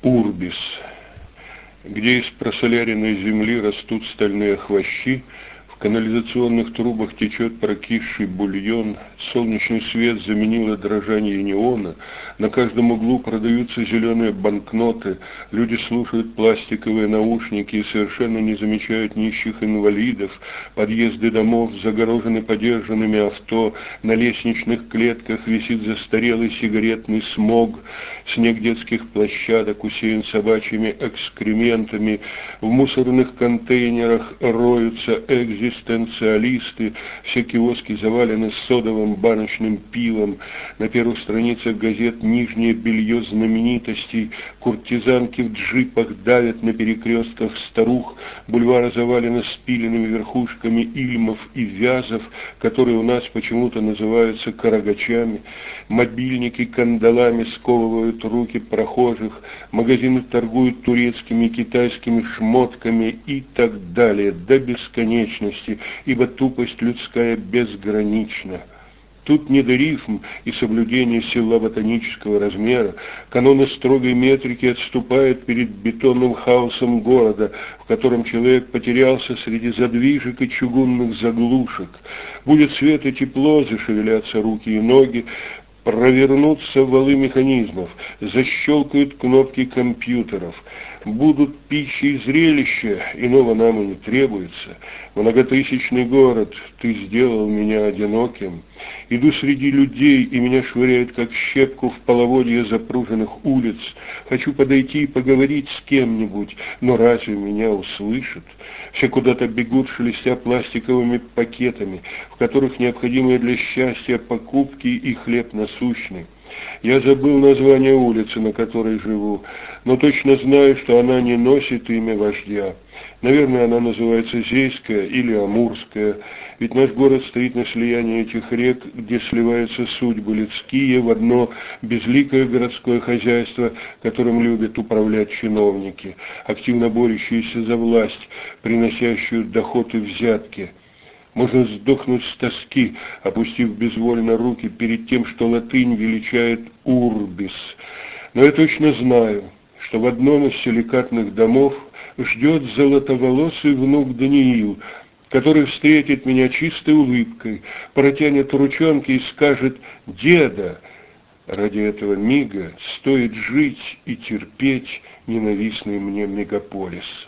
Урбис, где из просоляренной земли растут стальные хвощи, в канализационных трубах течет прокисший бульон, солнечный свет заменило дрожание неона, на каждом углу продаются зеленые банкноты, люди слушают пластиковые наушники и совершенно не замечают нищих инвалидов, подъезды домов загорожены подержанными авто, на лестничных клетках висит застарелый сигаретный смог, снег детских площадок усеян собачьими экскрементами, в мусорных контейнерах роются экзистенциалисты, все киоски завалены содовым баночным пивом, на первых страницах газет нижнее белье знаменитостей, куртизанки в джипах давят на перекрестках старух, бульвары завалены спиленными верхушками ильмов и вязов, которые у нас почему-то называются карагачами, мобильники кандалами сковывают руки прохожих, магазины торгуют турецкими и китайскими шмотками и так далее, до бесконечности, ибо тупость людская безгранична. Тут не до рифм и соблюдения силлаботонического размера, каноны строгой метрики отступают перед бетонным хаосом города, в котором человек потерялся среди задвижек и чугунных заглушек. Будет свет и тепло, зашевелятся руки и ноги, провернутся валы механизмов, защелкают кнопки компьютеров. Будут пищи и зрелища, иного нам и не требуется. Многотысячный город, ты сделал меня одиноким. Иду среди людей, и меня швыряют, как щепку, в половодье запруженных улиц. Хочу подойти и поговорить с кем-нибудь, но разве меня услышат? Все куда-то бегут, шелестя пластиковыми пакетами, в которых необходимые для счастья покупки и хлеб насущный. Я забыл название улицы, на которой живу, но точно знаю, что она не носит имя вождя. Наверное, она называется Зейская или Амурская, ведь наш город стоит на слиянии этих рек, где сливаются судьбы людские в одно безликое городское хозяйство, которым любят управлять чиновники, активно борющиеся за власть, приносящую доход и взятки. Можно сдохнуть с тоски, опустив безвольно руки перед тем, что латынь величает «урбис». Но я точно знаю, что в одном из силикатных домов ждет золотоволосый внук Даниил, который встретит меня чистой улыбкой, протянет ручонки и скажет «Деда». Ради этого мига стоит жить и терпеть ненавистный мне мегаполис.